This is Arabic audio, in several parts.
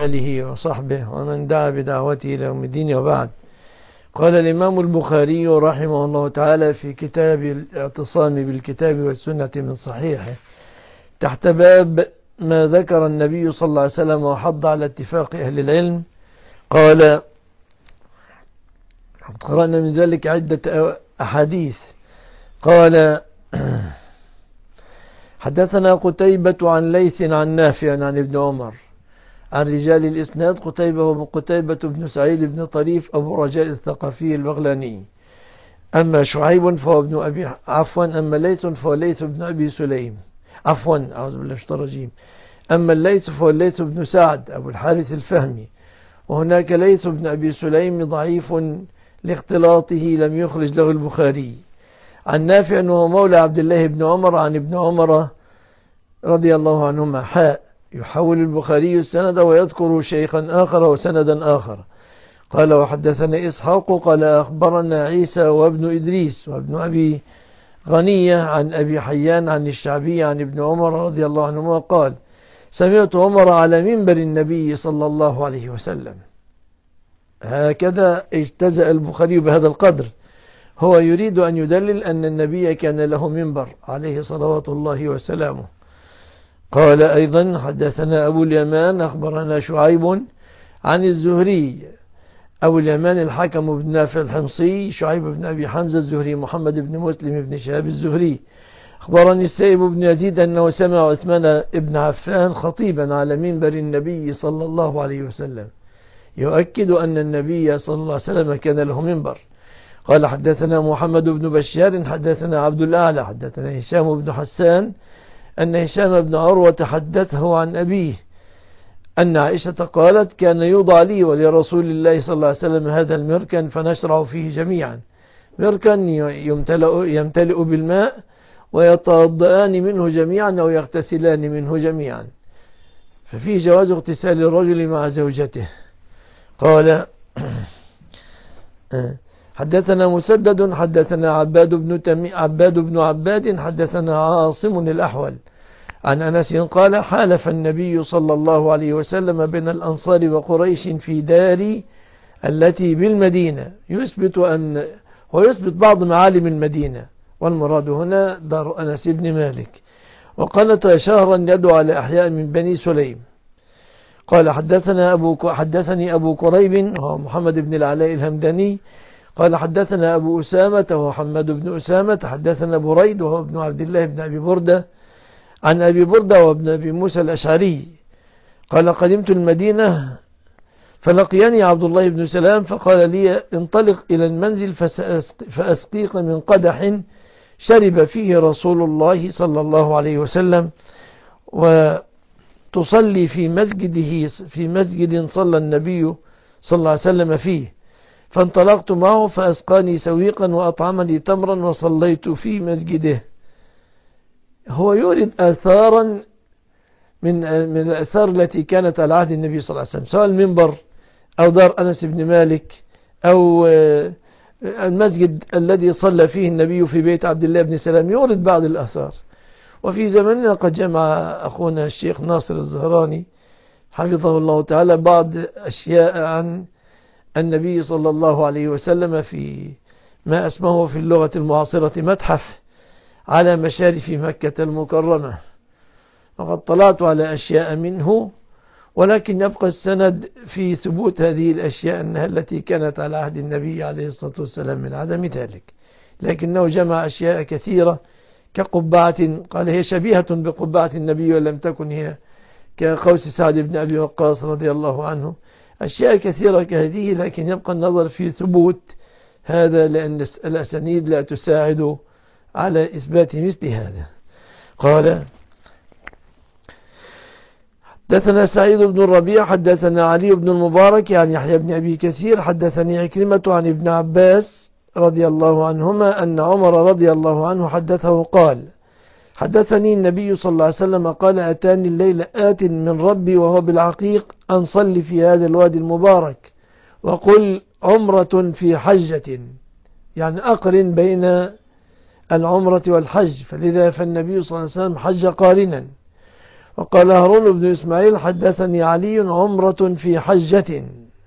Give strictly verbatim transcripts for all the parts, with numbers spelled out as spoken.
آله وصحبه ومن دعا بدعوته إلى يوم الدين وبعد. قال الإمام البخاري رحمه الله تعالى في كتاب الاعتصام بالكتاب والسنة من صحيحه تحت باب ما ذكر النبي صلى الله عليه وسلم وحض على اتفاق أهل العلم. قال: قرأنا من ذلك عدة أحاديث. قال: حدثنا قتيبة عن ليث عن نافع عن ابن عمر. عن رجال الإسناد قتيبة وقتيبة بن سعيد بن طريف أبو رجاء الثقفي البغلاني. أما شعيب فهو ابن أبي عفوا أما ليث فهو ليث بن أبي سليم عفوا أعوذ بالله من الشيطان الرجيم أما الليث فهو الليث بن سعد أبو الحارث الفهمي. وهناك ليث بن أبي سليم ضعيف لاختلاطه لم يخرج له البخاري. عن نافع وهو مولى عبد الله بن عمر عن ابن عمر رضي الله عنهما حاء يحول البخاري السند ويذكر شيخا آخر وسندا آخر. قال: وحدثنا إسحاق قال أخبرنا عيسى وابن إدريس وابن أبي غنية عن أبي حيان عن الشعبي عن ابن عمر رضي الله عنهما قال: سمعت عمر على منبر النبي صلى الله عليه وسلم. هكذا اجتزأ البخاري بهذا القدر. هو يريد أن يدلل أن النبي كان له منبر عليه صلوات الله وسلامه. قال أيضا: حدثنا أبو اليمان أخبرنا شعيب عن الزهري. أبو اليمان الحكم بن نافع الحمصي، شعيب بن أبي حمزة الزهري، محمد بن مسلم بن شهاب الزهري. أخبرني السائب بن يزيد أنه سمع عثمان بن عفان خطيبا على منبر النبي صلى الله عليه وسلم يؤكد أن النبي صلى الله عليه وسلم كان له منبر. قال: حدثنا محمد بن بشار حدثنا عبد الأعلى حدثنا هشام بن حسان أن هشام بن عروة حدثه عن أبيه أن عائشة قالت: كان يوضع لي ولرسول الله صلى الله عليه وسلم هذا المركن فنشرع فيه جميعا. مركن يمتلئ, يمتلئ بالماء ويتوضآن منه جميعا أو يغتسلان منه جميعا، ففيه جواز اغتسال الرجل مع زوجته. قال: حدثنا مسدد حدثنا عباد بن تمي عباد بن عباد حدثنا عاصم الأحول عن أنس قال: حالف النبي صلى الله عليه وسلم بين الأنصار وقريش في دار التي بالمدينة، يثبت أن ويثبت بعض معالم المدينة، والمراد هنا دار أنس بن مالك. وقالت شهرا يدعو على أحياء من بني سليم. قال: حدثنا أبو حدثني أبو كريب وهو محمد بن العلاء الهمداني قال: حدثنا أبو أسامة وهو حماد بن أسامة حدثنا بريد وهو ابن عبد الله بن أبي بردة عن أبي بردة وابن أبي موسى الأشعري قال: قدمت المدينة فلقيني عبد الله بن سلام فقال لي: انطلق إلى المنزل فأسقيك من قدح شرب فيه رسول الله صلى الله عليه وسلم وتصلي في مسجده في مسجد صلى النبي صلى الله عليه وسلم فيه. فانطلقت معه فأسقاني سويقا وأطعمني تمرا وصليت في مسجده. هو يورد آثارا من من الآثار التي كانت على عهد النبي صلى الله عليه وسلم، سواء المنبر أو دار أنس بن مالك أو المسجد الذي صلى فيه النبي في بيت عبد الله بن سلام، يورد بعض الآثار. وفي زمننا قد جمع أخونا الشيخ ناصر الزهراني حفظه الله تعالى بعض أشياء عن النبي صلى الله عليه وسلم في ما اسمه في اللغة المعاصرة متحف على مشارف مكة المكرمة. وقد طلعت على أشياء منه، ولكن يبقى السند في ثبوت هذه الأشياء أنها التي كانت على عهد النبي عليه الصلاة والسلام من عدم ذلك، لكنه جمع أشياء كثيرة كقبعة قال هي شبيهة بقبعة النبي ولم تكن هي، كقوس سعد بن أبي وقاص رضي الله عنه. أشياء كثيرة كهذه، لكن يبقى النظر في ثبوت هذا لأن الأسانيد لا تساعد على إثبات مثل هذا. قال: حدثنا سعيد بن الربيع حدثنا علي بن المبارك عن يحيى بن أبي كثير حدثني عكرمة عن ابن عباس رضي الله عنهما أن عمر رضي الله عنه حدثه قال: حدثني النبي صلى الله عليه وسلم قال: أتاني الليل آت من ربي وهو بالعقيق أن صل في هذا الوادي المبارك وقل عمرة في حجة، يعني أقرن بين العمرة والحج، فلذا فالنبي صلى الله عليه وسلم حج قارنا. وقال هارون بن إسماعيل حدثني علي عمرة في حجة.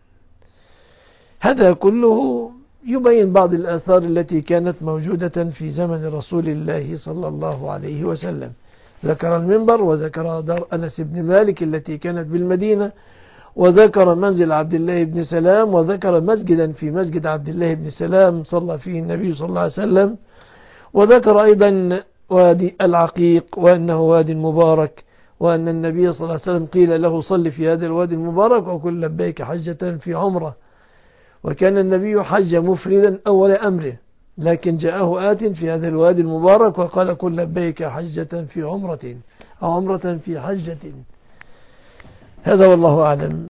هذا كله يبين بعض الآثار التي كانت موجودة في زمن رسول الله صلى الله عليه وسلم. ذكر المنبر، وذكر دار أنس بن مالك التي كانت بالمدينة، وذكر منزل عبد الله بن سلام، وذكر مسجدا في مسجد عبد الله بن سلام صلى فيه النبي صلى الله عليه وسلم، وذكر أيضا وادي العقيق وأنه وادي مبارك، وأن النبي صلى الله عليه وسلم قيل له صل في هذا الوادي المبارك وقل لبيك حجة في عمرة. وكان النبي حج مفردا أول أمره، لكن جاءه آت في هذا الوادي المبارك وقال قل لبيك حجة في عمرة أو عمرة في حجة. هذا والله أعلم.